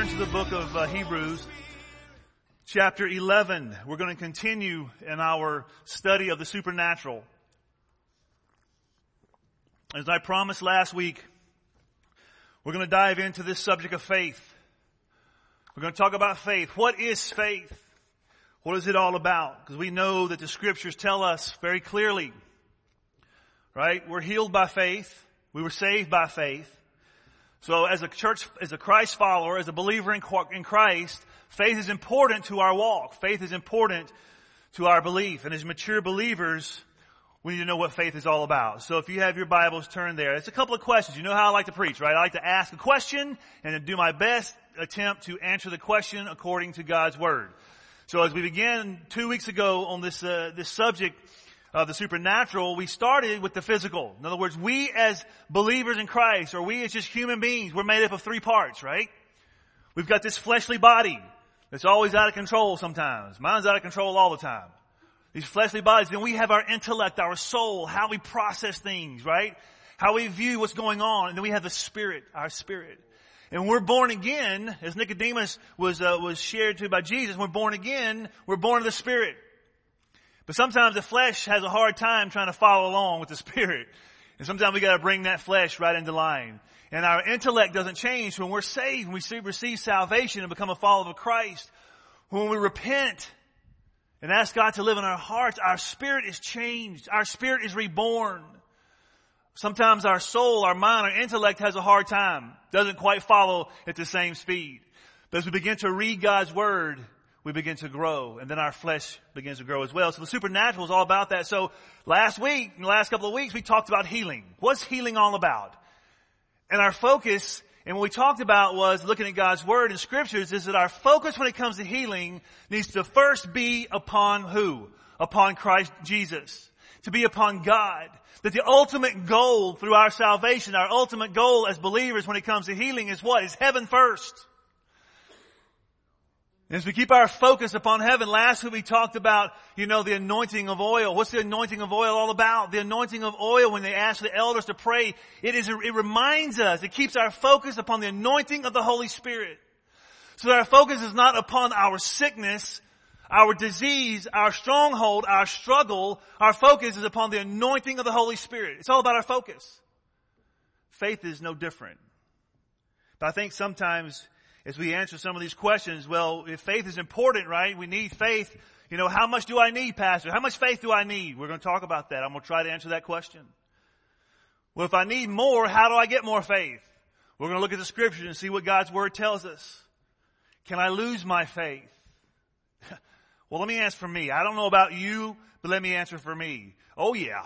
turn to the book of Hebrews, chapter 11. We're going to continue in our study of the supernatural. As I promised last week, we're going to dive into this subject of faith. We're going to talk about faith. What is faith? What is it all about? Because we know that the scriptures tell us very clearly, right? We're healed by faith. We were saved by faith. So as a church, as a Christ follower, as a believer in Christ, faith is important to our walk. Faith is important to our belief. And as mature believers, we need to know what faith is all about. So if you have your Bibles, turn there. It's a couple of questions. You know how I like to preach, right? I like to ask a question and then do my best attempt to answer the question according to God's Word. So as we began 2 weeks ago on this subject of the supernatural, we started with the physical. In other words, we as believers in Christ, or we as just human beings, we're made up of three parts, right? We've got this fleshly body that's always out of control sometimes. Mine's out of control all the time. These fleshly bodies. Then we have our intellect, our soul, how we process things, right? How we view what's going on. And then we have the spirit, our spirit. And when we're born again, as Nicodemus was shared to by Jesus, when we're born again, we're born of the Spirit. But sometimes the flesh has a hard time trying to follow along with the Spirit. And sometimes we got to bring that flesh right into line. And our intellect doesn't change when we're saved, when we receive salvation and become a follower of Christ. When we repent and ask God to live in our hearts, our spirit is changed. Our spirit is reborn. Sometimes our soul, our mind, our intellect has a hard time. Doesn't quite follow at the same speed. But as we begin to read God's Word, we begin to grow, and then our flesh begins to grow as well. So the supernatural is all about that. So last week, in the last couple of weeks, we talked about healing. What's healing all about? And our focus, and what we talked about was looking at God's Word and Scriptures, is that our focus when it comes to healing needs to first be upon who? Upon Christ Jesus. To be upon God. That the ultimate goal through our salvation, our ultimate goal as believers when it comes to healing is what? Is heaven first. As we keep our focus upon heaven, last week we talked about, the anointing of oil. What's the anointing of oil all about? The anointing of oil, when they ask the elders to pray, it reminds us, it keeps our focus upon the anointing of the Holy Spirit. So that our focus is not upon our sickness, our disease, our stronghold, our struggle. Our focus is upon the anointing of the Holy Spirit. It's all about our focus. Faith is no different. But I think sometimes as we answer some of these questions, well, if faith is important, right? We need faith. How much do I need, Pastor? How much faith do I need? We're going to talk about that. I'm going to try to answer that question. Well, if I need more, how do I get more faith? We're going to look at the Scriptures and see what God's Word tells us. Can I lose my faith? Well, let me answer for me. I don't know about you, but let me answer for me. Oh, yeah.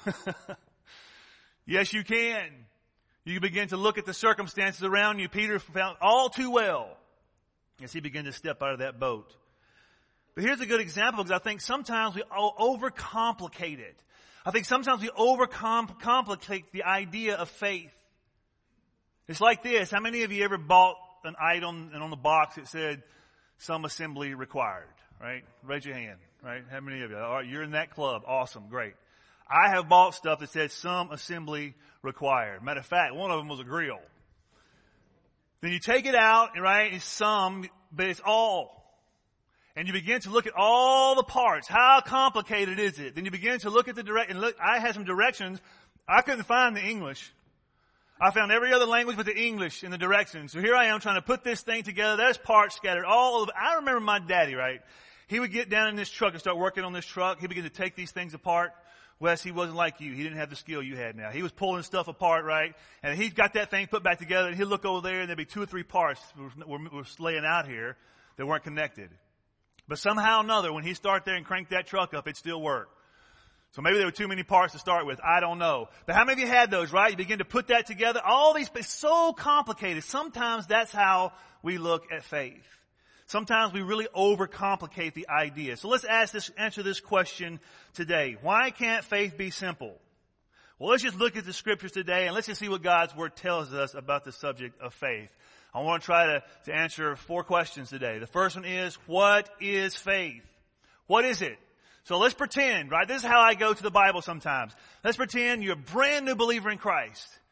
Yes, you can. You begin to look at the circumstances around you. Peter found all too well as he began to step out of that boat. But here's a good example, because I think sometimes we overcomplicate it. I think sometimes we overcomplicate the idea of faith. It's like this. How many of you ever bought an item and on the box it said, some assembly required, right? Raise your hand, right? How many of you? All right, you're in that club. Awesome, great. I have bought stuff that said some assembly required. Matter of fact, one of them was a grill. Then you take it out, right? It's some, but it's all. And you begin to look at all the parts. How complicated is it? Then you begin to look at the and look, I had some directions. I couldn't find the English. I found every other language but the English in the directions. So here I am trying to put this thing together. There's parts scattered all over. I remember my daddy, right? He would get down in this truck and start working on this truck. He began to take these things apart. Wes, he wasn't like you. He didn't have the skill you had now. He was pulling stuff apart, right? And he got that thing put back together, and he'd look over there, and there'd be 2 or 3 parts were laying out here that weren't connected. But somehow or another, when he started there and cranked that truck up, it still worked. So maybe there were too many parts to start with. I don't know. But how many of you had those, right? You begin to put that together. All these, it's so complicated. Sometimes that's how we look at faith. Sometimes we really overcomplicate the idea. So let's answer this question today. Why can't faith be simple? Well, let's just look at the Scriptures today and let's just see what God's Word tells us about the subject of faith. I want to try to answer 4 questions today. The first one is, what is faith? What is it? So let's pretend, right? This is how I go to the Bible sometimes. Let's pretend you're a brand new believer in Christ.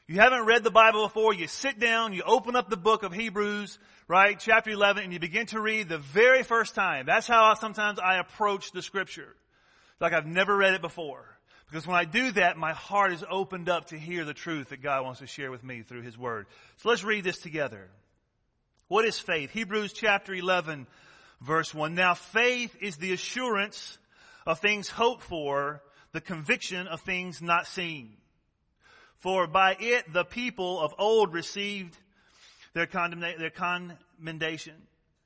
You haven't read the Bible before, you sit down, you open up the book of Hebrews, right, chapter 11, and you begin to read the very first time. That's how sometimes I approach the Scripture. It's like I've never read it before. Because when I do that, my heart is opened up to hear the truth that God wants to share with me through His Word. So let's read this together. What is faith? Hebrews chapter 11, verse 1. Now faith is the assurance of things hoped for, the conviction of things not seen. For by it the people of old received their commendation.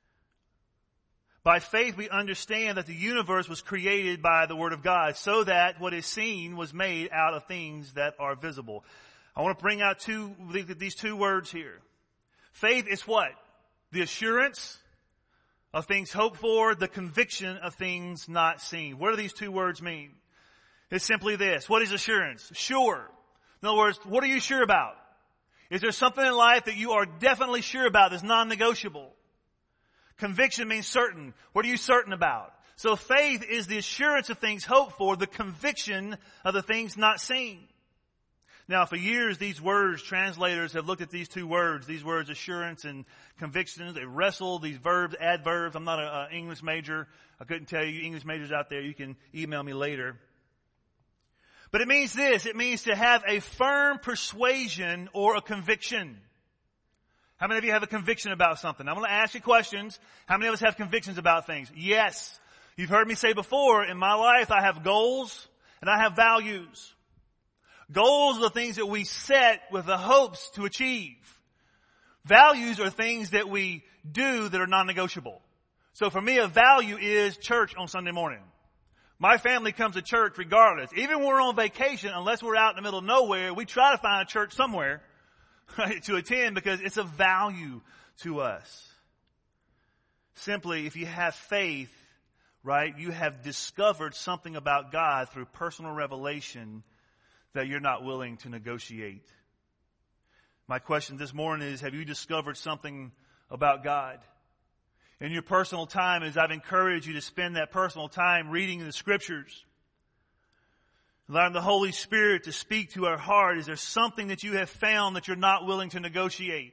By faith we understand that the universe was created by the Word of God, so that what is seen was made out of things that are visible. I want to bring out these two words here. Faith is what? The assurance of things hoped for, the conviction of things not seen. What do these two words mean? It's simply this. What is assurance? Sure. In other words, what are you sure about? Is there something in life that you are definitely sure about that's non-negotiable? Conviction means certain. What are you certain about? So faith is the assurance of things hoped for, the conviction of the things not seen. Now, for years, these words, translators have looked at these two words, assurance and conviction. They wrestle these verbs, adverbs. I'm not an English major. I couldn't tell you. English majors out there, you can email me later. But it means this. It means to have a firm persuasion or a conviction. How many of you have a conviction about something? I'm going to ask you questions. How many of us have convictions about things? Yes. You've heard me say before, in my life, I have goals and I have values. Goals are the things that we set with the hopes to achieve. Values are things that we do that are non-negotiable. So for me, a value is church on Sunday morning. My family comes to church regardless. Even when we're on vacation, unless we're out in the middle of nowhere, we try to find a church somewhere, right, to attend because it's a value to us. Simply, if you have faith, right, you have discovered something about God through personal revelation that you're not willing to negotiate. My question this morning is, have you discovered something about God? In your personal time, as I've encouraged you to spend that personal time reading the Scriptures, allowing the Holy Spirit to speak to our heart, is there something that you have found that you're not willing to negotiate?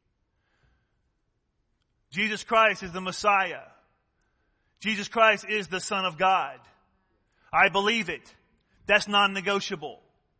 Jesus Christ is the Messiah. Jesus Christ is the Son of God. I believe it. That's non-negotiable.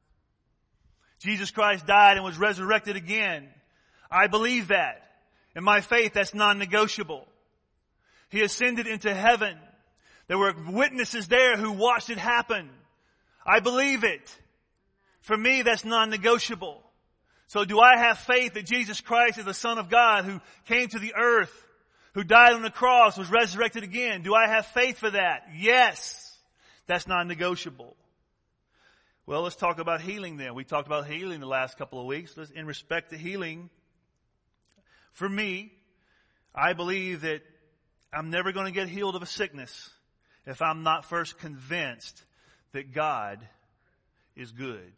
Jesus Christ died and was resurrected again. I believe that. In my faith, that's non-negotiable. He ascended into heaven. There were witnesses there who watched it happen. I believe it. For me, that's non-negotiable. So do I have faith that Jesus Christ is the Son of God who came to the earth, who died on the cross, was resurrected again? Do I have faith for that? Yes. That's non-negotiable. Well, let's talk about healing then. We talked about healing the last couple of weeks. In respect to healing, for me, I believe that I'm never going to get healed of a sickness if I'm not first convinced that God is good,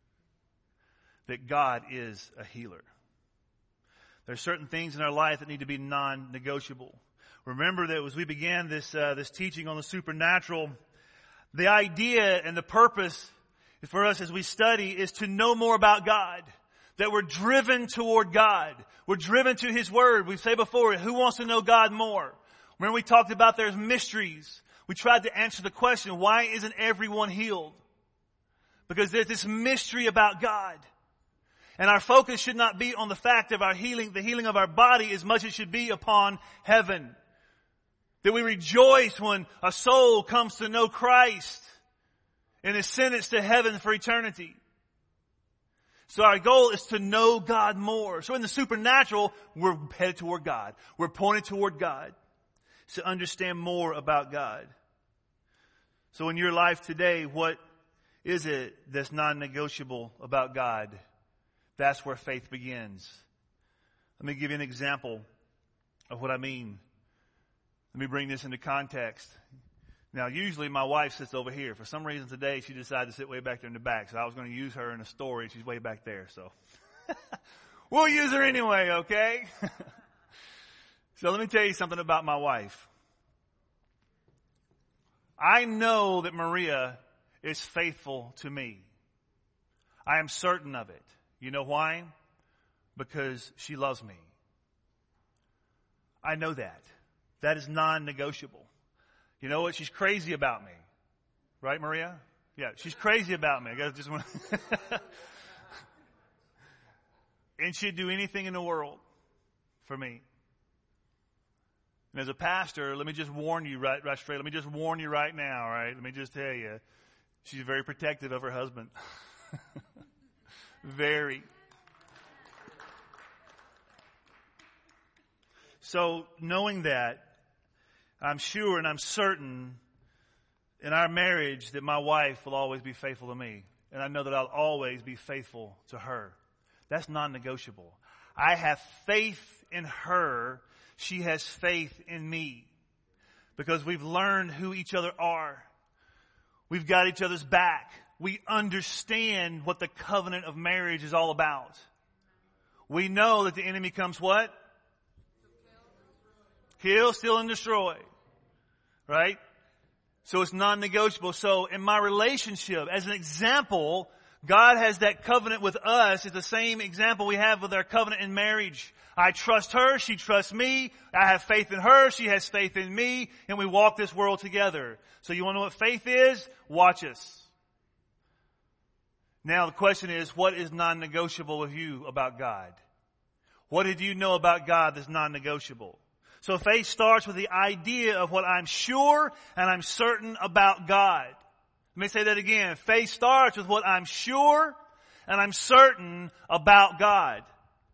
that God is a healer. There are certain things in our life that need to be non-negotiable. Remember that as we began this teaching on the supernatural, the idea and the purpose for us as we study is to know more about God, that we're driven toward God. We're driven to His Word. We've said before, who wants to know God more? Remember we talked about there's mysteries. We tried to answer the question, why isn't everyone healed? Because there's this mystery about God. And our focus should not be on the fact of our healing, the healing of our body, as much as it should be upon heaven. That we rejoice when a soul comes to know Christ and is sentenced to heaven for eternity. So our goal is to know God more. So in the supernatural, we're headed toward God. We're pointed toward God to understand more about God. So in your life today, what is it that's non-negotiable about God? That's where faith begins. Let me give you an example of what I mean. Let me bring this into context. Now, usually my wife sits over here. For some reason today, she decided to sit way back there in the back. So I was going to use her in a story. She's way back there. So we'll use her anyway, okay? So let me tell you something about my wife. I know that Maria is faithful to me. I am certain of it. You know why? Because she loves me. I know that. That is non-negotiable. You know what? She's crazy about me. Right, Maria? Yeah, she's crazy about me. I just want and she'd do anything in the world for me. And as a pastor, let me just warn you right straight. Let me just warn you right now, all right? Let me just tell you, she's very protective of her husband. Very. So knowing that, I'm sure and I'm certain in our marriage that my wife will always be faithful to me. And I know that I'll always be faithful to her. That's non-negotiable. I have faith in her. She has faith in me. Because we've learned who each other are. We've got each other's back. We understand what the covenant of marriage is all about. We know that the enemy comes what? Kill, steal, and destroy. Right? So it's non-negotiable. So in my relationship, as an example, God has that covenant with us. It's the same example we have with our covenant in marriage. I trust her. She trusts me. I have faith in her. She has faith in me. And we walk this world together. So you want to know what faith is? Watch us. Now the question is, what is non-negotiable with you about God? What did you know about God that's non-negotiable? So faith starts with the idea of what I'm sure and I'm certain about God. Let me say that again. Faith starts with what I'm sure and I'm certain about God.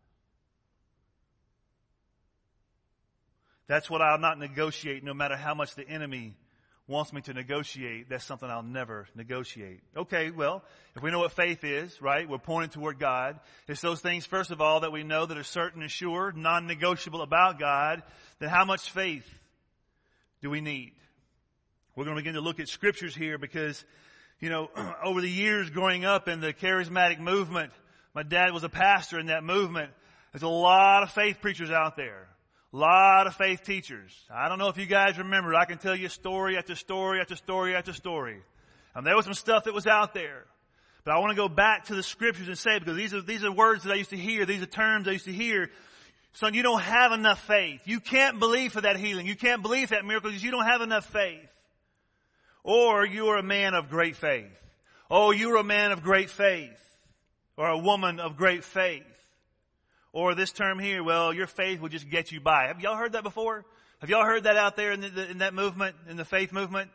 That's what I'll not negotiate no matter how much the enemy wants me to negotiate. That's something I'll never negotiate. Okay, well, if we know what faith is, right, we're pointing toward God. It's those things, first of all, that we know that are certain and sure, non-negotiable about God. Then how much faith do we need? We're going to begin to look at scriptures here because, over the years growing up in the charismatic movement, my dad was a pastor in that movement. There's a lot of faith preachers out there. A lot of faith teachers. I don't know if you guys remember. I can tell you story after story after story after story. And there was some stuff that was out there. But I want to go back to the scriptures and say, because these are words that I used to hear. These are terms I used to hear. Son, you don't have enough faith. You can't believe for that healing. You can't believe that miracle because you don't have enough faith. Or you are a man of great faith. Oh, you are a man of great faith. Or a woman of great faith. Or this term here, well, your faith will just get you by. Have y'all heard that before? Have y'all heard that out there in that movement, in the faith movement?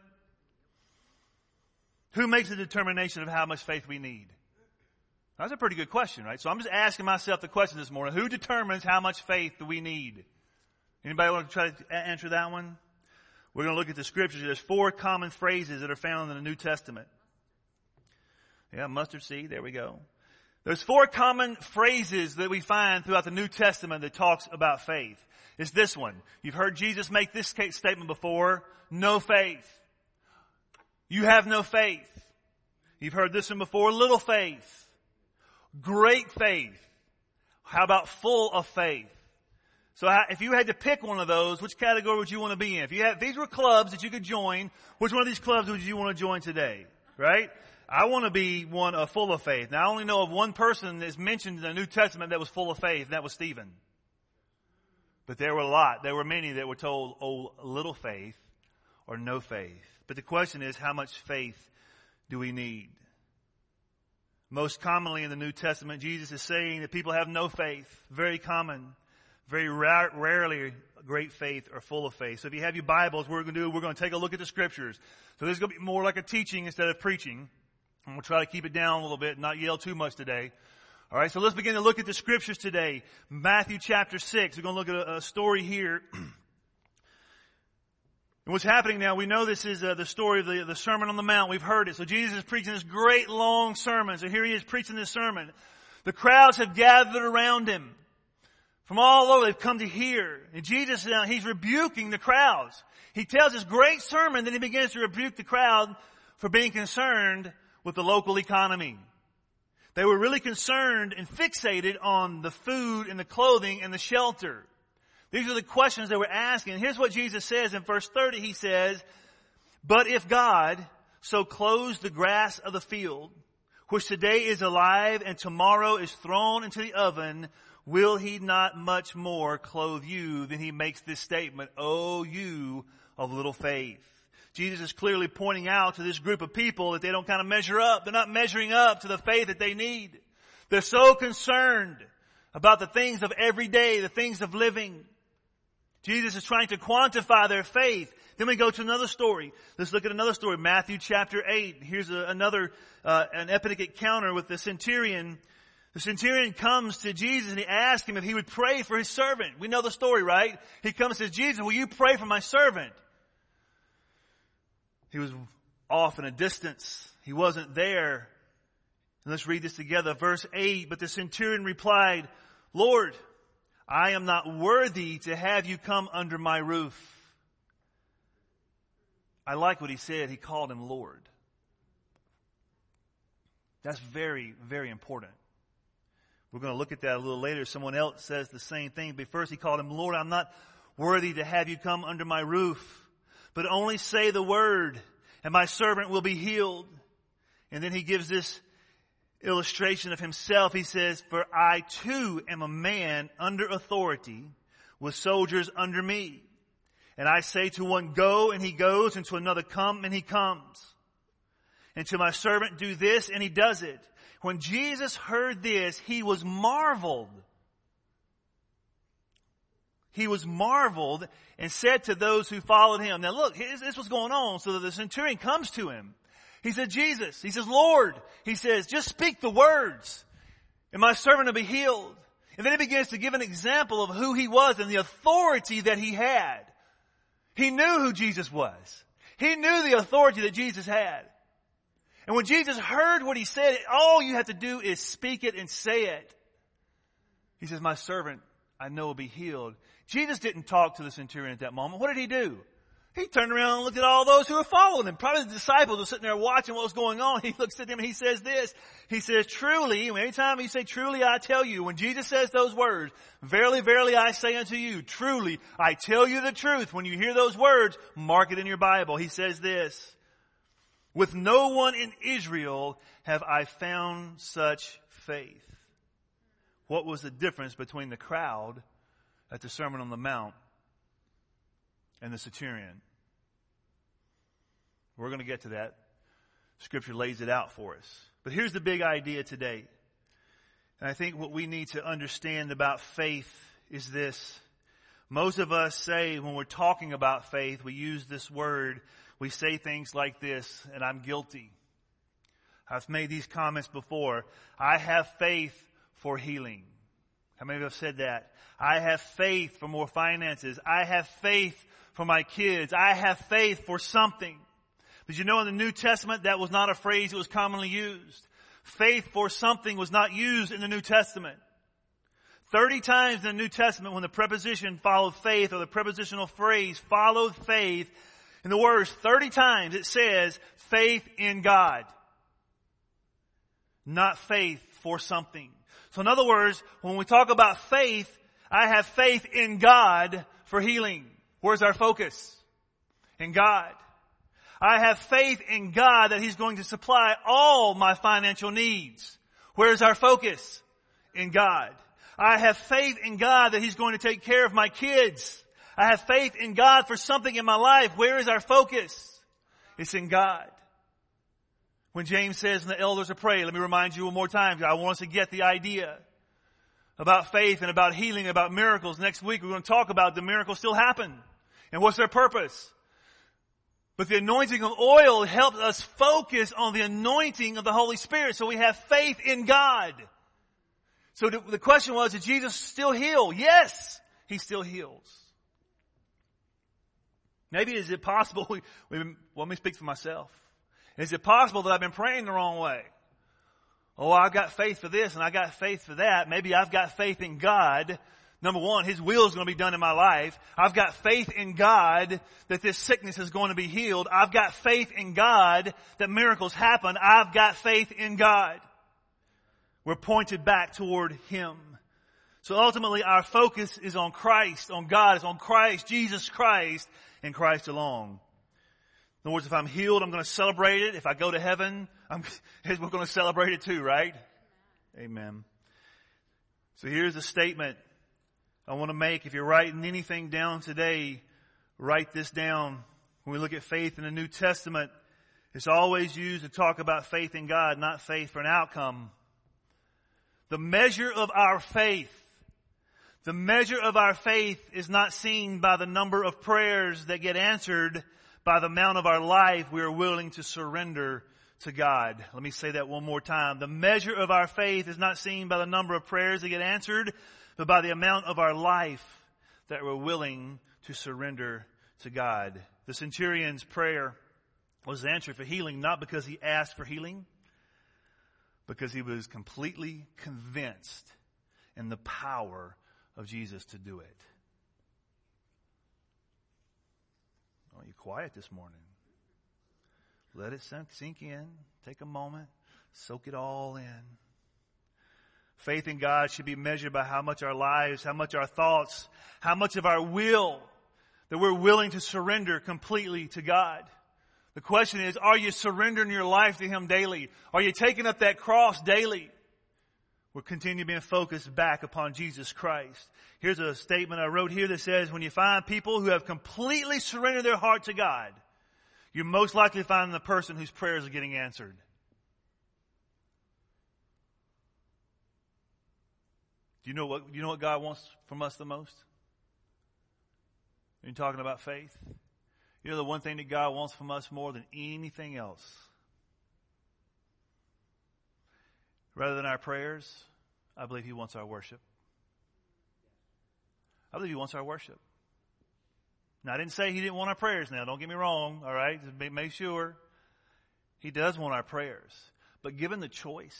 Who makes the determination of how much faith we need? That's a pretty good question, right? So I'm just asking myself the question this morning. Who determines how much faith do we need? Anybody want to try to answer that one? We're going to look at the scriptures. There's 4 common phrases that are found in the New Testament. Yeah, mustard seed. There we go. There's 4 common phrases that we find throughout the New Testament that talks about faith. It's this one. You've heard Jesus make this statement before. No faith. You have no faith. You've heard this one before. Little faith. Great faith. How about full of faith? So if you had to pick one of those, which category would you want to be in? If these were clubs that you could join, which one of these clubs would you want to join today? Right? I want to be one full of faith. Now, I only know of one person that's mentioned in the New Testament that was full of faith, and that was Stephen. But there were a lot. There were many that were told, oh, little faith or no faith. But the question is, how much faith do we need? Most commonly in the New Testament, Jesus is saying that people have no faith. Very common. Very rarely great faith or full of faith. So if you have your Bibles, what we're going to do, we're going to take a look at the scriptures. So this is going to be more like a teaching instead of preaching. And we'll try to keep it down a little bit and not yell too much today. All right, so let's begin to look at the scriptures today. Matthew chapter 6. We're going to look at a story here. And what's happening now, we know this is the story of the Sermon on the Mount. We've heard it. So Jesus is preaching this great long sermon. So here he is preaching this sermon. The crowds have gathered around him. From all over, they've come to hear. And Jesus, he's rebuking the crowds. He tells this great sermon, then he begins to rebuke the crowd for being concerned with the local economy. They were really concerned and fixated on the food and the clothing and the shelter. These are the questions they were asking. And here's what Jesus says in verse 30. He says, "But if God so clothes the grass of the field, which today is alive and tomorrow is thrown into the oven, will he not much more clothe you? Then he makes this statement, O you of little faith. Jesus is clearly pointing out to this group of people that they don't kind of measure up. They're not measuring up to the faith that they need. They're so concerned about the things of every day, the things of living. Jesus is trying to quantify their faith. Then we go to another story. Let's look at another story. Matthew chapter 8. Here's another an epic encounter with the centurion. The centurion comes to Jesus and he asks him if he would pray for his servant. We know the story, right? He comes and says, Jesus, will you pray for my servant? He was off in a distance. He wasn't there. And let's read this together. Verse 8, but the centurion replied, Lord, I am not worthy to have you come under my roof. I like what he said. He called him Lord. That's very, very important. We're going to look at that a little later. Someone else says the same thing. But first he called him Lord. I'm not worthy to have you come under my roof. But only say the word, and my servant will be healed. And then he gives this illustration of himself. He says, for I too am a man under authority, with soldiers under me. And I say to one, go, and he goes, and to another, come, and he comes. And to my servant, do this, and he does it. When Jesus heard this, he was marveled. He was marveled and said to those who followed him. Now look, this was going on. So that the centurion comes to him. He said, Jesus. He says, Lord. He says, just speak the words, and my servant will be healed. And then he begins to give an example of who he was and the authority that he had. He knew who Jesus was. He knew the authority that Jesus had. And when Jesus heard what he said, all you have to do is speak it and say it. He says, my servant, I know will be healed. Jesus didn't talk to the centurion at that moment. What did he do? He turned around and looked at all those who were following him. Probably the disciples were sitting there watching what was going on. He looks at them and he says this. He says, truly, anytime you say truly, I tell you, when Jesus says those words, verily, verily, I say unto you, truly, I tell you the truth. When you hear those words, mark it in your Bible. He says this, with no one in Israel have I found such faith. What was the difference between the crowd at the Sermon on the Mount and the centurion? We're going to get to that. Scripture lays it out for us. But here's the big idea today. And I think what we need to understand about faith is this. Most of us say when we're talking about faith, we use this word, we say things like this, and I'm guilty. I've made these comments before. I have faith for healing. How many of you have said that? I have faith for more finances. I have faith for my kids. I have faith for something. But you know, in the New Testament, that was not a phrase that was commonly used. Faith for something was not used in the New Testament. 30 times in the New Testament when the preposition followed faith, or the prepositional phrase followed faith, in the words 30 times it says faith in God. Not faith for something. So in other words, when we talk about faith, I have faith in God for healing. Where's our focus? In God. I have faith in God that He's going to supply all my financial needs. Where's our focus? In God. I have faith in God that He's going to take care of my kids. I have faith in God for something in my life. Where is our focus? It's in God. When James says, and the elders are praying, let me remind you one more time. I want us to get the idea about faith and about healing, about miracles. Next week we're going to talk about the miracles still happen. And what's their purpose? But the anointing of oil helps us focus on the anointing of the Holy Spirit. So we have faith in God. So the question was, did Jesus still heal? Yes, He still heals. Maybe is it possible, let me speak for myself. Is it possible that I've been praying the wrong way? Oh, I've got faith for this and I got faith for that. Maybe I've got faith in God. Number one, His will is going to be done in my life. I've got faith in God that this sickness is going to be healed. I've got faith in God that miracles happen. I've got faith in God. We're pointed back toward Him. So ultimately our focus is on Christ, on God, is on Christ, Jesus Christ, and Christ alone. In other words, if I'm healed, I'm going to celebrate it. If I go to heaven, we're going to celebrate it too, right? Amen. So here's a statement I want to make. If you're writing anything down today, write this down. When we look at faith in the New Testament, it's always used to talk about faith in God, not faith for an outcome. The measure of our faith is not seen by the number of prayers that get answered, by the amount of our life we are willing to surrender to God. Let me say that one more time. The measure of our faith is not seen by the number of prayers that get answered, but by the amount of our life that we're willing to surrender to God. The centurion's prayer was answered for healing, not because he asked for healing, because he was completely convinced in the power of Jesus to do it. Oh, you're quiet this morning. Let it sink in. Take a moment. Soak it all in. Faith in God should be measured by how much our lives, how much our thoughts, how much of our will that we're willing to surrender completely to God. The question is, are you surrendering your life to Him daily? Are you taking up that cross daily? We'll continue being focused back upon Jesus Christ. Here's a statement I wrote here that says, when you find people who have completely surrendered their heart to God, you're most likely finding the person whose prayers are getting answered. Do you know what God wants from us the most? When you're talking about faith, you know the one thing that God wants from us more than anything else, rather than our prayers, I believe He wants our worship. I believe He wants our worship. Now, I didn't say He didn't want our prayers now. Don't get me wrong, all right? Just make sure. He does want our prayers. But given the choice,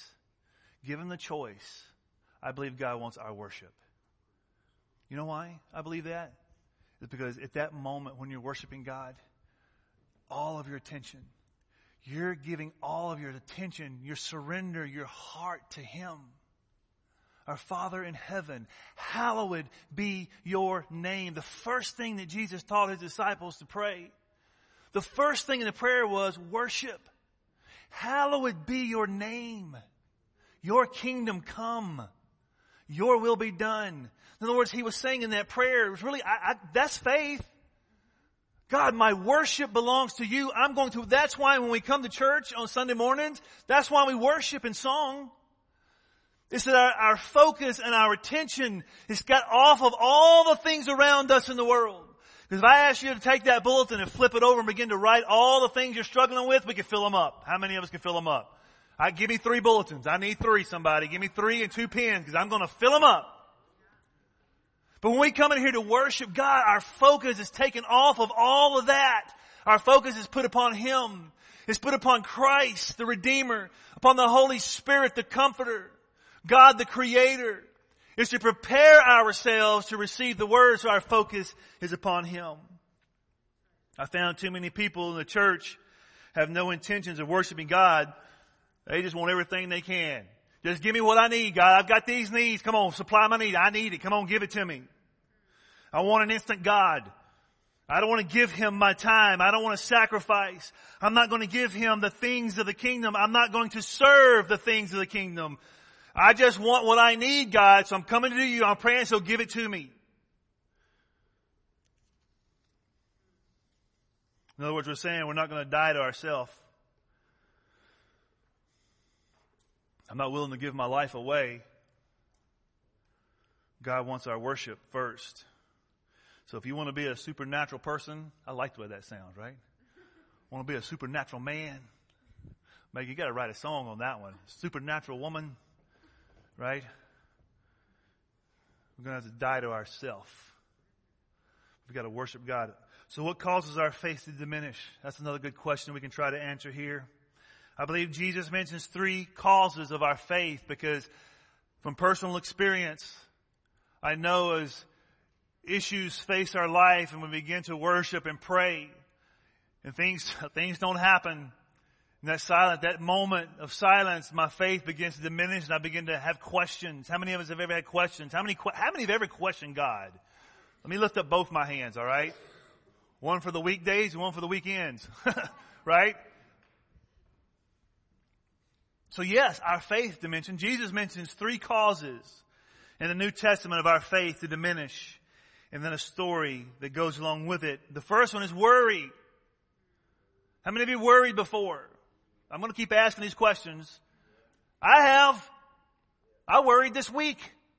I believe God wants our worship. You know why I believe that? It's because at that moment when you're worshiping God, all of your attention, you're giving all of your attention, your surrender, your heart to Him. Our Father in heaven, hallowed be your name. The first thing that Jesus taught His disciples to pray, the first thing in the prayer was worship. Hallowed be your name. Your kingdom come. Your will be done. In other words, He was saying in that prayer, it was really, that's faith. God, my worship belongs to You. That's why when we come to church on Sunday mornings, that's why we worship in song. It's that our focus and our attention is got off of all the things around us in the world. Because if I ask you to take that bulletin and flip it over and begin to write all the things you're struggling with, we can fill them up. How many of us can fill them up? Give me 3 bulletins. I need 3, somebody. Give me 3 and 2 pens because I'm going to fill them up. But when we come in here to worship God, our focus is taken off of all of that. Our focus is put upon Him. It's put upon Christ, the Redeemer, upon the Holy Spirit, the Comforter, God, the Creator. It's to prepare ourselves to receive the Word, so our focus is upon Him. I found too many people in the church have no intentions of worshiping God. They just want everything they can. Just give me what I need, God. I've got these needs. Come on, supply my need. I need it. Come on, give it to me. I want an instant God. I don't want to give Him my time. I don't want to sacrifice. I'm not going to give Him the things of the kingdom. I'm not going to serve the things of the kingdom. I just want what I need, God, so I'm coming to You. I'm praying, so give it to me. In other words, we're saying we're not going to die to ourselves. I'm not willing to give my life away. God wants our worship first. So if you want to be a supernatural person, I like the way that sounds, right? Want to be a supernatural man? Maybe you got to write a song on that one. Supernatural woman, right? We're going to have to die to ourselves. We've got to worship God. So what causes our faith to diminish? That's another good question we can try to answer here. I believe Jesus mentions 3 causes of our faith because from personal experience, I know as issues face our life and we begin to worship and pray and things don't happen, in that moment of silence, my faith begins to diminish and I begin to have questions. How many of us have ever had questions? How many have ever questioned God? Let me lift up both my hands, all right? One for the weekdays and one for the weekends. Right? So yes, our faith dimension. Jesus mentions 3 causes in the New Testament of our faith to diminish. And then a story that goes along with it. The first one is worry. How many of you worried before? I'm going to keep asking these questions. I have. I worried this week.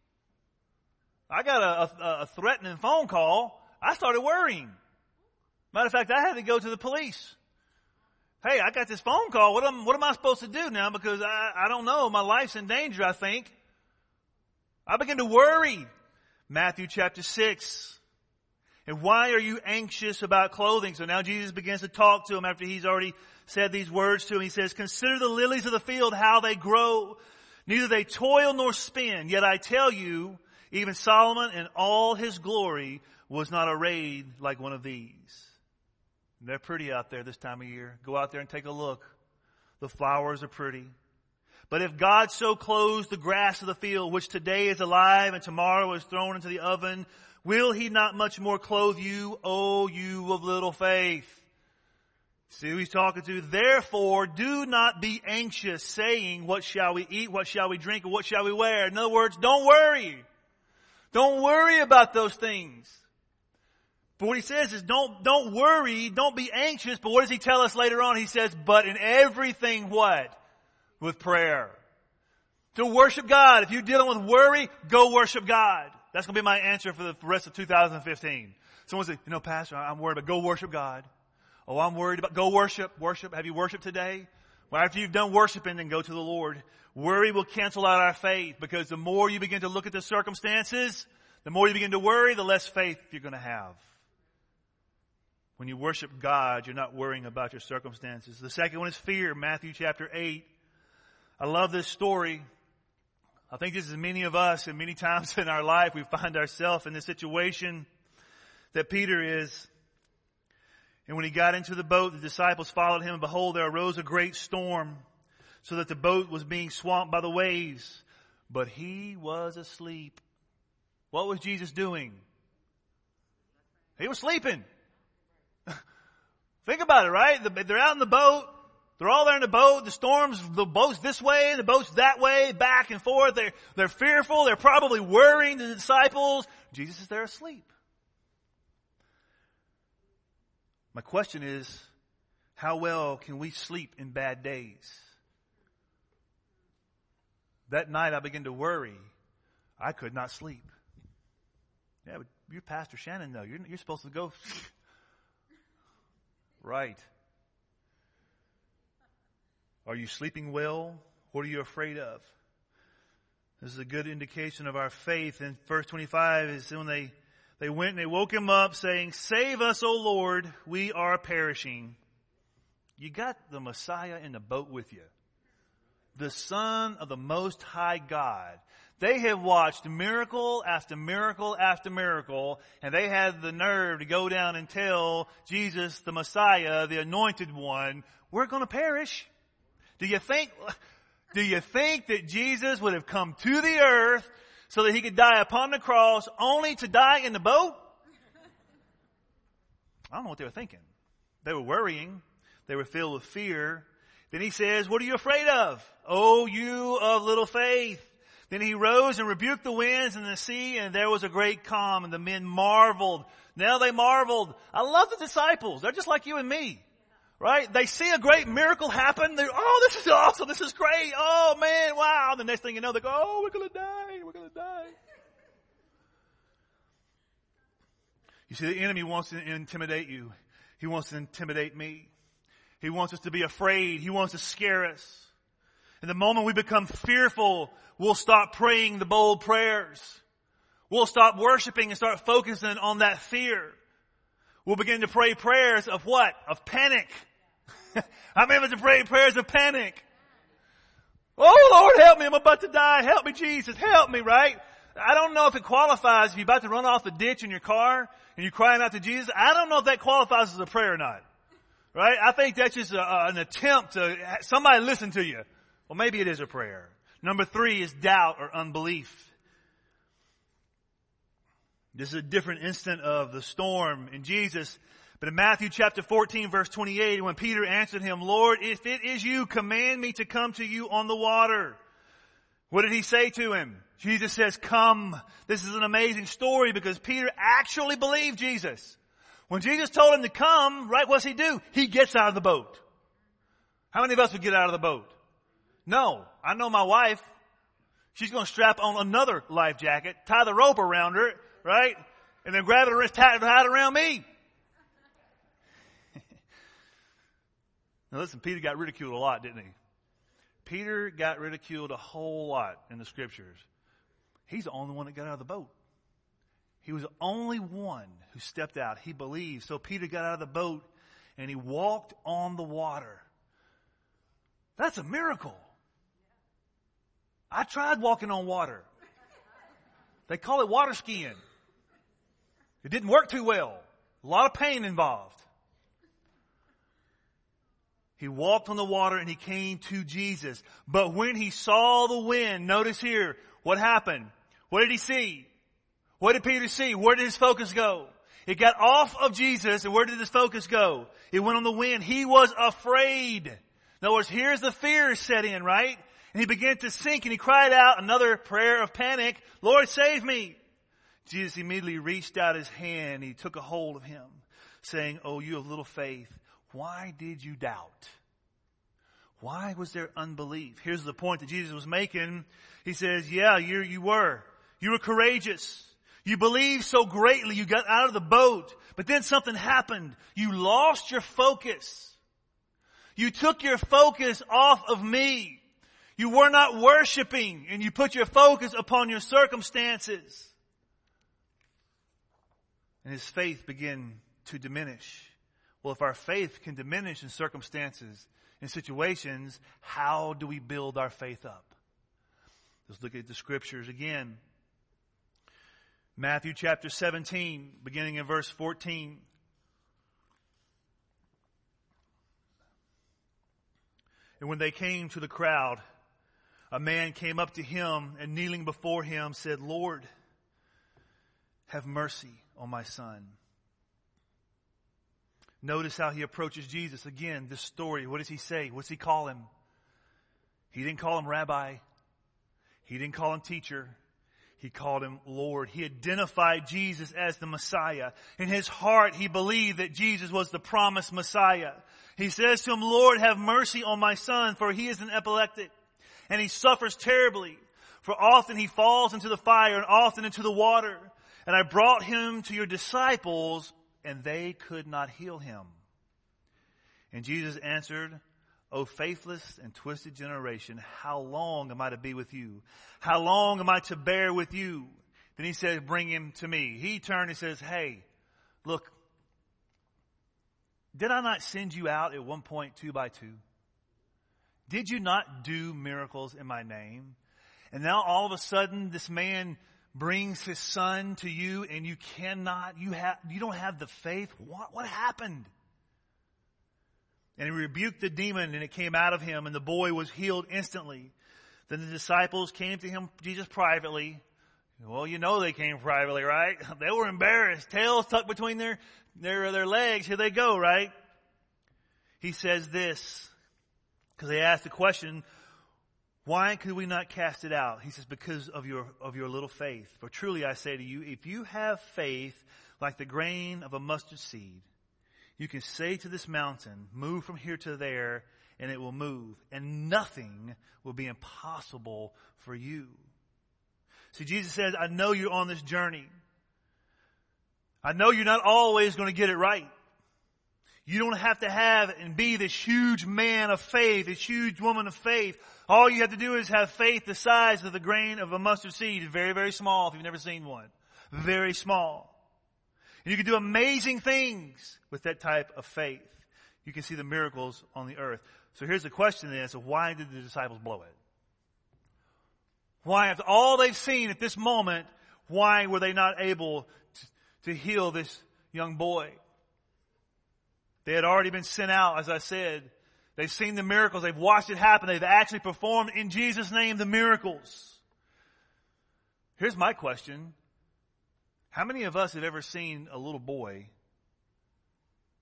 I got a threatening phone call. I started worrying. Matter of fact, I had to go to the police. Hey, I got this phone call. What am I supposed to do now? Because I don't know. My life's in danger, I think. I began to worry. Matthew chapter 6. And why are you anxious about clothing? So now Jesus begins to talk to him after he's already said these words to him. He says, consider the lilies of the field, how they grow. Neither they toil nor spin. Yet I tell you, even Solomon in all his glory was not arrayed like one of these. And they're pretty out there this time of year. Go out there and take a look. The flowers are pretty. But if God so clothes the grass of the field, which today is alive and tomorrow is thrown into the oven, will he not much more clothe you, O you of little faith? See who he's talking to. Therefore, do not be anxious, saying, what shall we eat, what shall we drink, or what shall we wear? In other words, don't worry. Don't worry about those things. But what he says is don't worry, don't be anxious. But what does he tell us later on? He says, but in everything what? With prayer. To worship God. If you're dealing with worry, go worship God. That's going to be my answer for the rest of 2015. Someone says, Pastor, I'm worried about go worship God. Oh, I'm worried about go worship. Worship. Have you worshiped today? Well, after you've done worshiping, then go to the Lord. Worry will cancel out our faith, because the more you begin to look at the circumstances, the more you begin to worry, the less faith you're going to have. When you worship God, you're not worrying about your circumstances. The second one is fear. Matthew chapter 8. I love this story. I think this is many of us, and many times in our life we find ourselves in this situation that Peter is. And when he got into the boat, the disciples followed him, and behold, there arose a great storm, so that the boat was being swamped by the waves. But he was asleep. What was Jesus doing? He was sleeping. Think about it, right? They're out in the boat. They're all there in the boat. The boat's this way, the boat's that way, back and forth. They're fearful. They're probably worrying the disciples. Jesus is there asleep. My question is, how well can we sleep in bad days? That night I began to worry. I could not sleep. Yeah, but you're Pastor Shannon, though. You're supposed to go. Right. Are you sleeping well? What are you afraid of? This is a good indication of our faith. In verse 25 is when they went and they woke him up saying, save us, O Lord, we are perishing. You got the Messiah in the boat with you. The Son of the Most High God. They have watched miracle after miracle after miracle, and they had the nerve to go down and tell Jesus, the Messiah, the Anointed One, we're going to perish. Do you think that Jesus would have come to the earth so that he could die upon the cross only to die in the boat? I don't know what they were thinking. They were worrying. They were filled with fear. Then he says, what are you afraid of? O you of little faith. Then he rose and rebuked the winds and the sea, and there was a great calm, and the men marveled. Now they marveled. I love the disciples. They're just like you and me. Right? They see a great miracle happen. They're, oh, this is awesome. This is great. Oh, man, wow. The next thing you know, they go, oh, we're going to die. We're going to die. You see, the enemy wants to intimidate you. He wants to intimidate me. He wants us to be afraid. He wants to scare us. And the moment we become fearful, we'll stop praying the bold prayers. We'll stop worshiping and start focusing on that fear. We'll begin to pray prayers of what? Of panic. I'm able to pray prayers of panic. Oh, Lord, help me. I'm about to die. Help me, Jesus. Help me, right? I don't know if it qualifies if you're about to run off the ditch in your car and you're crying out to Jesus. I don't know if that qualifies as a prayer or not. Right? I think that's just an attempt to somebody listen to you. Well, maybe it is a prayer. Number 3 is doubt or unbelief. This is a different instant of the storm. And Jesus But in Matthew chapter 14, verse 28, when Peter answered him, Lord, if it is you, command me to come to you on the water. What did he say to him? Jesus says, come. This is an amazing story because Peter actually believed Jesus. When Jesus told him to come, right, what's he do? He gets out of the boat. How many of us would get out of the boat? No. I know my wife. She's going to strap on another life jacket, tie the rope around her, right? And then grab it and tie it around me. Now listen, Peter got ridiculed a lot, didn't he? Peter got ridiculed a whole lot in the scriptures. He's the only one that got out of the boat. He was the only one who stepped out. He believed. So Peter got out of the boat and he walked on the water. That's a miracle. I tried walking on water. They call it water skiing. It didn't work too well. A lot of pain involved. He walked on the water and he came to Jesus. But when he saw the wind, notice here, what happened? What did he see? What did Peter see? Where did his focus go? It got off of Jesus, and where did his focus go? It went on the wind. He was afraid. In other words, here's the fear set in, right? And he began to sink and he cried out, another prayer of panic, Lord, save me. Jesus immediately reached out his hand and he took a hold of him, saying, oh, you of little faith, why did you doubt? Why was there unbelief? Here's the point that Jesus was making. He says, yeah, you were. You were courageous. You believed so greatly. You got out of the boat. But then something happened. You lost your focus. You took your focus off of me. You were not worshiping, and you put your focus upon your circumstances. And his faith began to diminish. Well, if our faith can diminish in circumstances, in situations, how do we build our faith up? Let's look at the scriptures again. Matthew chapter 17, beginning in verse 14. And when they came to the crowd, a man came up to him and kneeling before him said, Lord, have mercy on my son. Notice how he approaches Jesus. Again, this story, what does he say? What's he call him? He didn't call him rabbi. He didn't call him teacher. He called him Lord. He identified Jesus as the Messiah. In his heart, he believed that Jesus was the promised Messiah. He says to him, Lord, have mercy on my son, for he is an epileptic, and he suffers terribly. For often he falls into the fire and often into the water. And I brought him to your disciples, and they could not heal him. And Jesus answered, O faithless and twisted generation, how long am I to be with you? How long am I to bear with you? Then he says, bring him to me. He turned and says, hey, look, did I not send you out at one point 2 by 2? Did you not do miracles in my name? And now all of a sudden this man brings his son to you and you don't have the faith. What happened? And he rebuked the demon and it came out of him and the boy was healed instantly. Then the disciples came to him, Jesus, privately. Well, you know they came privately, right? They were embarrassed. Tails tucked between their legs. Here they go, right? He says this, because they asked the question, why could we not cast it out? He says, because of your little faith. For truly I say to you, if you have faith like the grain of a mustard seed, you can say to this mountain, move from here to there, and it will move. And nothing will be impossible for you. See, Jesus says, I know you're on this journey. I know you're not always going to get it right. You don't have to have and be this huge man of faith, this huge woman of faith. All you have to do is have faith the size of the grain of a mustard seed. It's very, very small if you've never seen one. Very small. And you can do amazing things with that type of faith. You can see the miracles on the earth. So here's the question then. So why did the disciples blow it? Why, after all they've seen at this moment, why were they not able to heal this young boy? They had already been sent out, as I said. They've seen the miracles. They've watched it happen. They've actually performed in Jesus' name the miracles. Here's my question. How many of us have ever seen a little boy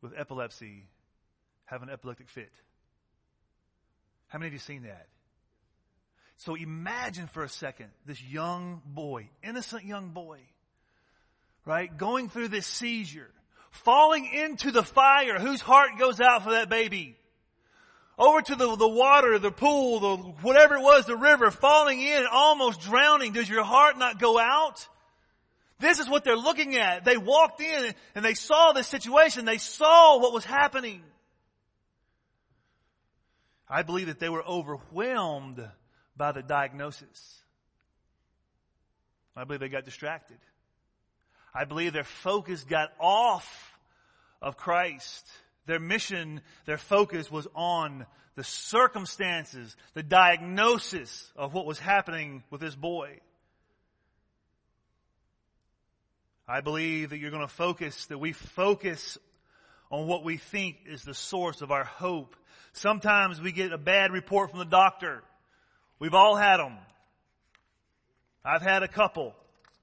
with epilepsy have an epileptic fit? How many of you seen that? So imagine for a second this young boy, innocent young boy, right, going through this seizure, falling into the fire. Whose heart goes out for that baby? Over to the water, the pool, whatever it was, the river, falling in and almost drowning. Does your heart not go out? This is what they're looking at. They walked in and they saw this situation. They saw what was happening. I believe that they were overwhelmed by the diagnosis. I believe they got distracted. I believe their focus got off of Christ. Their mission, their focus was on the circumstances, the diagnosis of what was happening with this boy. I believe that you're going to focus, that we focus on what we think is the source of our hope. Sometimes we get a bad report from the doctor. We've all had them. I've had a couple.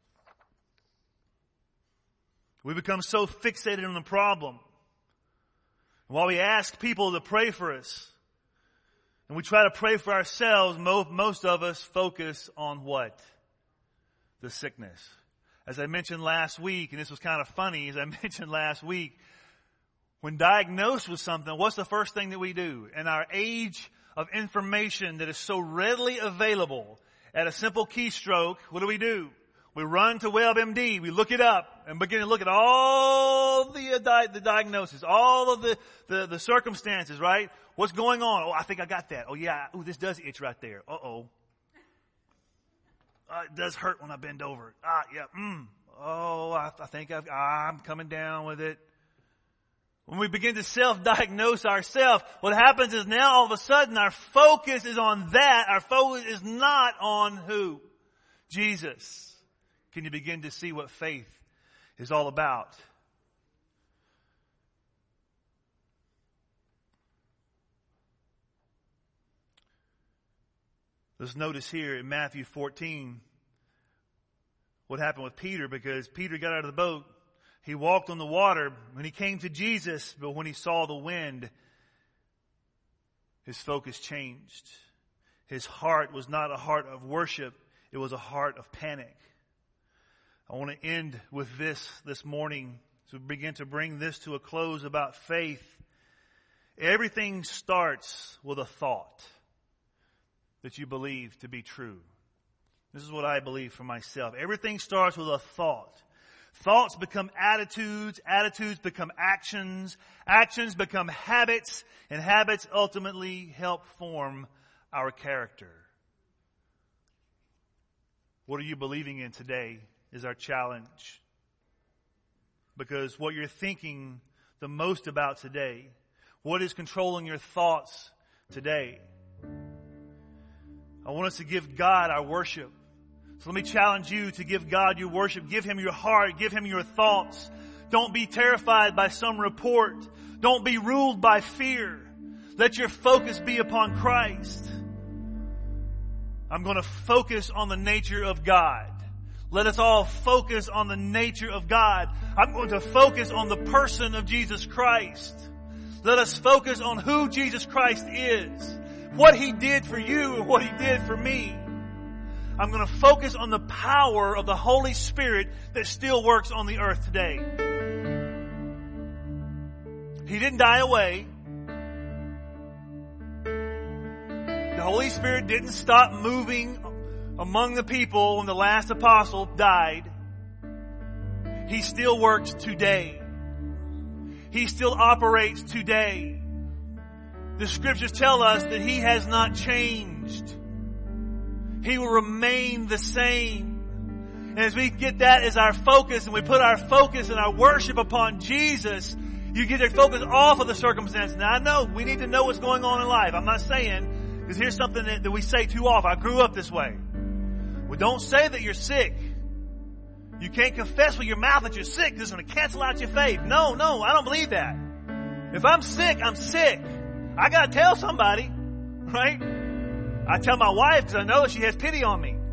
We become so fixated on the problem. While we ask people to pray for us, and we try to pray for ourselves, most of us focus on what? The sickness. As I mentioned last week, and this was kind of funny, as I mentioned last week, when diagnosed with something, what's the first thing that we do? In our age of information that is so readily available, at a simple keystroke, what do? We run to WebMD, we look it up, and begin to look at all the diagnosis, all of the circumstances, right? What's going on? Oh, I think I got that. Oh yeah, ooh, this does itch right there. Uh-oh. It does hurt when I bend over. Oh, I think I'm coming down with it. When we begin to self-diagnose ourselves, what happens is now all of a sudden our focus is on that. Our focus is not on who? Jesus. Can you begin to see what faith is all about? Let's notice here in Matthew 14 what happened with Peter, because Peter got out of the boat. He walked on the water when he came to Jesus, but when he saw the wind, his focus changed. His heart was not a heart of worship, it was a heart of panic. I want to end with this morning to begin to bring this to a close about faith. Everything starts with a thought that you believe to be true. This is what I believe for myself. Everything starts with a thought. Thoughts become attitudes. Attitudes become actions. Actions become habits. And habits ultimately help form our character. What are you believing in today is our challenge. Because what you're thinking the most about today, what is controlling your thoughts today? I want us to give God our worship. So let me challenge you to give God your worship. Give Him your heart. Give Him your thoughts. Don't be terrified by some report. Don't be ruled by fear. Let your focus be upon Christ. I'm going to focus on the nature of God. Let us all focus on the nature of God. I'm going to focus on the person of Jesus Christ. Let us focus on who Jesus Christ is. What He did for you and what He did for me. I'm going to focus on the power of the Holy Spirit that still works on the earth today. He didn't die away. The Holy Spirit didn't stop moving among the people when the last apostle died. He still works today. He still operates today. The scriptures tell us that He has not changed. He will remain the same. And as we get that as our focus and we put our focus and our worship upon Jesus, you get your focus off of the circumstances. Now I know we need to know what's going on in life. I'm not saying, because here's something that we say too often. I grew up this way. Well, don't say that you're sick. You can't confess with your mouth that you're sick. This is going to cancel out your faith. No, I don't believe that. If I'm sick, I'm sick. I got to tell somebody, right? I tell my wife because I know that she has pity on me.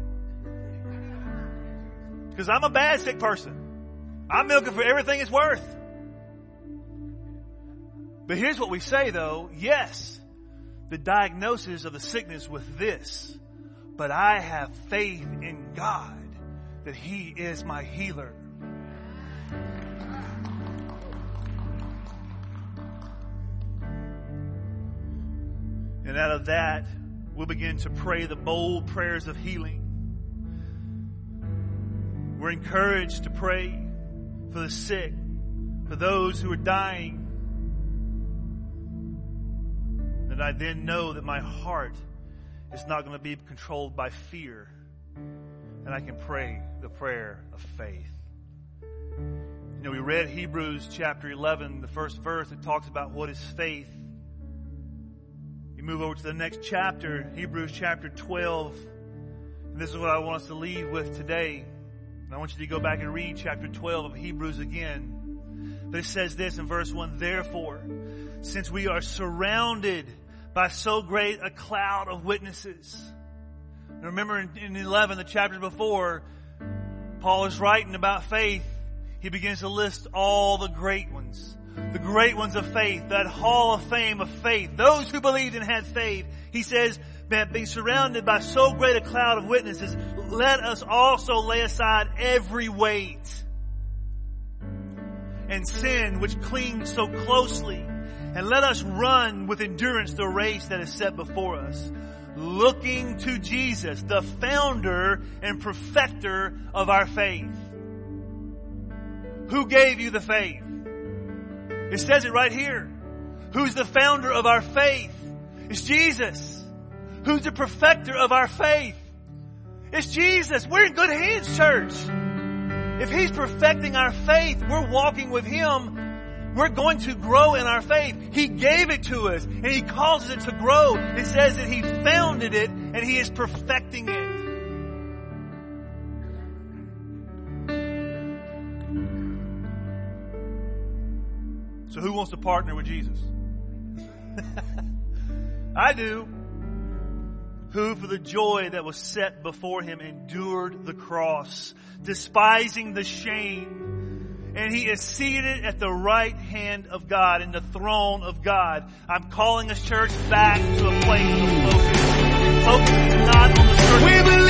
Because I'm a bad sick person. I'm milking for everything it's worth. But here's what we say though. Yes, the diagnosis of the sickness was this, but I have faith in God that He is my healer. And out of that, we'll begin to pray the bold prayers of healing. We're encouraged to pray for the sick, for those who are dying. And I then know that my heart is not going to be controlled by fear. And I can pray the prayer of faith. You know, we read Hebrews chapter 11, the first verse. It talks about what is faith. You move over to the next chapter, Hebrews chapter 12. And this is what I want us to leave with today. And I want you to go back and read chapter 12 of Hebrews again. But it says this in verse 1, therefore, since we are surrounded by so great a cloud of witnesses. Now remember in 11, the chapters before, Paul is writing about faith. He begins to list all the great ones. The great ones of faith, that hall of fame of faith, those who believed and had faith. He says, being surrounded by so great a cloud of witnesses, let us also lay aside every weight and sin which clings so closely, and let us run with endurance the race that is set before us, looking to Jesus, the founder and perfecter of our faith. Who gave you the faith? It says it right here. Who's the founder of our faith? It's Jesus. Who's the perfecter of our faith? It's Jesus. We're in good hands, church. If He's perfecting our faith, we're walking with Him. We're going to grow in our faith. He gave it to us and He causes it to grow. It says that He founded it and He is perfecting it. So who wants to partner with Jesus? I do. Who for the joy that was set before Him endured the cross, despising the shame. And He is seated at the right hand of God, in the throne of God. I'm calling us, church, back to a place of focus. Focus is not on the circumstances.